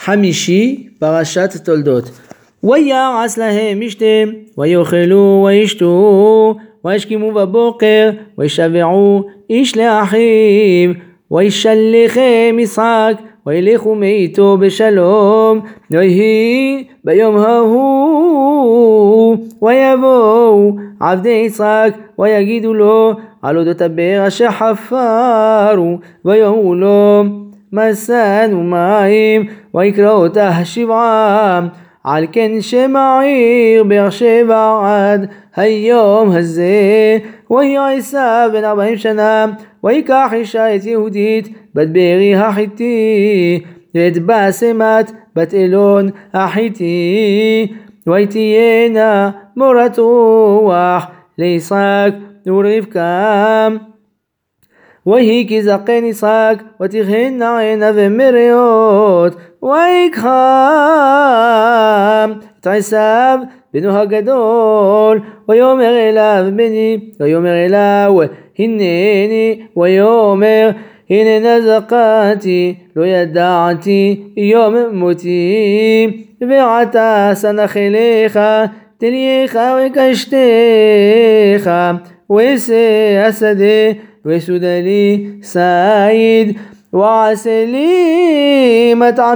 חמישי, פרשת תולדות. ויעש להם משתה, ויאכלו וישתו, וישכימו בבוקר, וישבעו איש לאחיו, וישלחם יצחק, וילכו מאיתו בשלום, ויהי ביום ההוא, ויבואו עבדי יצחק, ויגידו לו על אודות הבאר אשר חפרו, ויאמרו לו מצאנו מים, ויקרא אותה שבעה, על כן שם העיר באר שבע עד היום הזה. ויהי עשיו בן 40 שנה, ויקח אישה את יהודית בת בארי החיתי, ואת באסמת בת אלון החיתי, ותהיינה מורת רוח ליצחק ולרבקה. ויהי כי זקן יצחק, ותכהנה עיניו מרעות, ויקחם את עשיו בנו הגדול, ויאמר אליו בני, ויאמר אליו הנני, ויאמר הננה זקנתי, לא ידעתי יום מותי, ועתה סנח אליך תלייך וקשתך, ועשה השדה וסודה לי סעיד, ועשה לי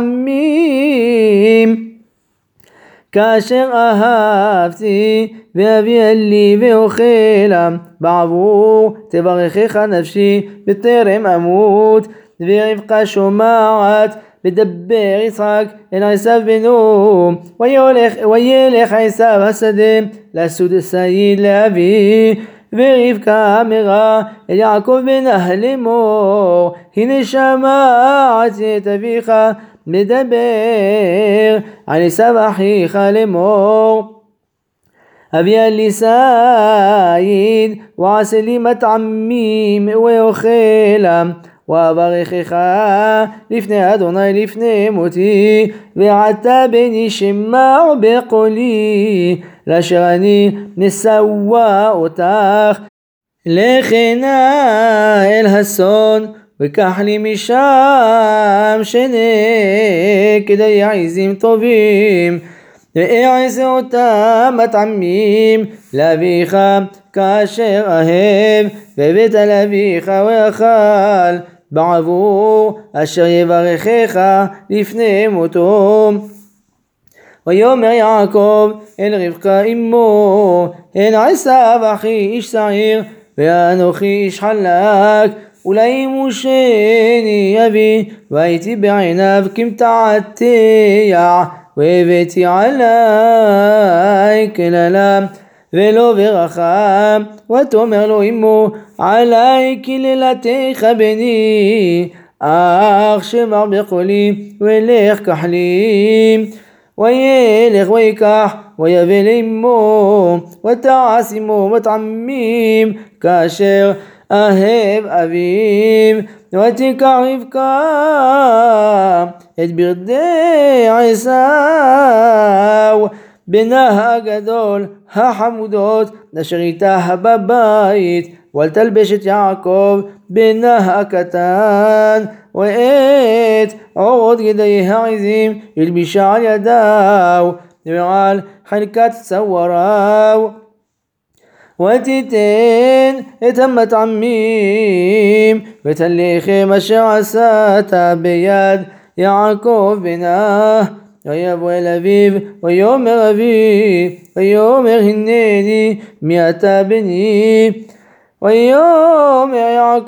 מטעמים כאשר אהבתי, ואביא לי ואוכלה, בעבור תברכך נפשי בטרם אמות. ורבקה שומעת ודבר יצחק אל עשיו בנו, וילך עשיו השדה לסוד סעיד לאבי. ורבקה אמרה אל יעקב בנה לאמור, הנה שמעתי את אביך מדבר על עשיו אחיך לאמור, אביא לי סעיד, ועשה לי מטעמים ואוכלה, ואברכך לפני אדוני לפני מותי. ועתה בני שמע בקולי, לאשר אני נסווה אותך, לכי נא אל הסון, וקח לי משם שני כדי עזים טובים, ואעשה אותם מטעמים לאביך כאשר אהב, והבאת לאביך ואכל, בעבור אשר יברכך לפני מותו. ויאמר יעקב אל רבקה אמו, הן עשיו אחי איש שעיר, ואנוכי איש חלק, אולי מושני אבי, והייתי בעיניו כמתעתע, והבאתי עלי קללה ולא ברכה. ותאמר לו אמו, עלי קללתך בני, אך שמע בקולי, ולך קח לי. וילך ויקח, ויבא לאמו, ותעש עמו מטעמים כאשר אהב אביו. ותיקח רבקה את ברדי עשיו בנה הגדול החמודות אשר איתה בבית, ותלבש את יעקב בנה הקטן, ואת עורות גדי העזים הלבישה על ידיו ועל חלקת צוואריו. ותיתן את המטעמים ואת הלחם אשר עשת ביד יעקב בנה. ויבוא אל אביו, ויאמר אבי, ויאמר הנני מי אתה בני. ויאמר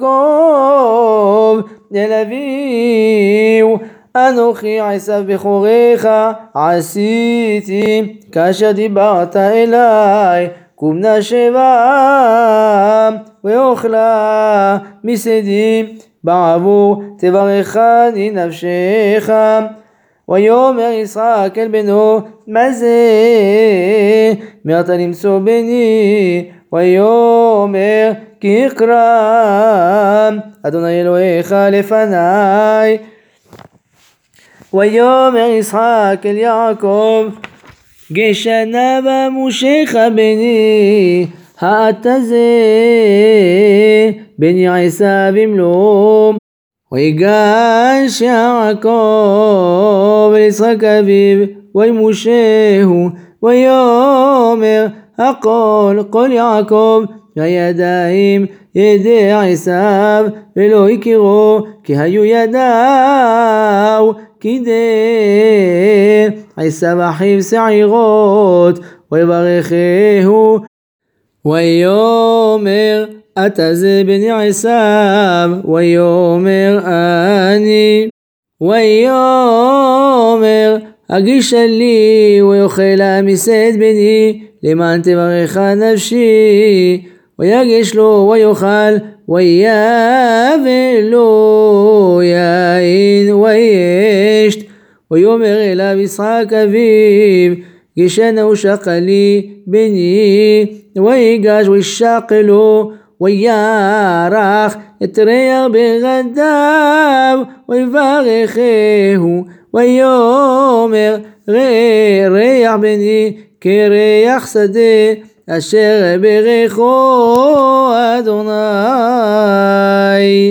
יעקב אל אביו, אנוכי עשיו בכורך עשיתי כאשר דיברת אליי, קום נא שבע ואוכלה משדי, בעבור תברכני נפשך. ויאמר יצחק אל בנו, מה זה מיהרת למצוא בני? ויאמר כי אקרא אדוני אלוהיך לפניי. ויאמר יצחק אל יעקב, גשנה במושך בני, האתה זה בני עשיו במלום. ויגש יעקב ליצחק אביו וימושהו ויאמר הכל כל יעקב והידיים ידי עשיו ולא הכירו כי היו ידיו כדי עשיו אחיו שעירות ויברכהו ויאמר אתה זה בני עשיו ויאמר אני ויאמר הגישה לי ויאכלה משאת בני למען תברך נפשי ויגש לו ויאכל ויבא לו יין וישת ויאמר אליו יצחק אביו גשנה ושקלי בני ויגש וישקלו וירח את ריח בגדיו ויברכהו ויאמר ראה ריח בני כריח שדה אשר ברכו אדוני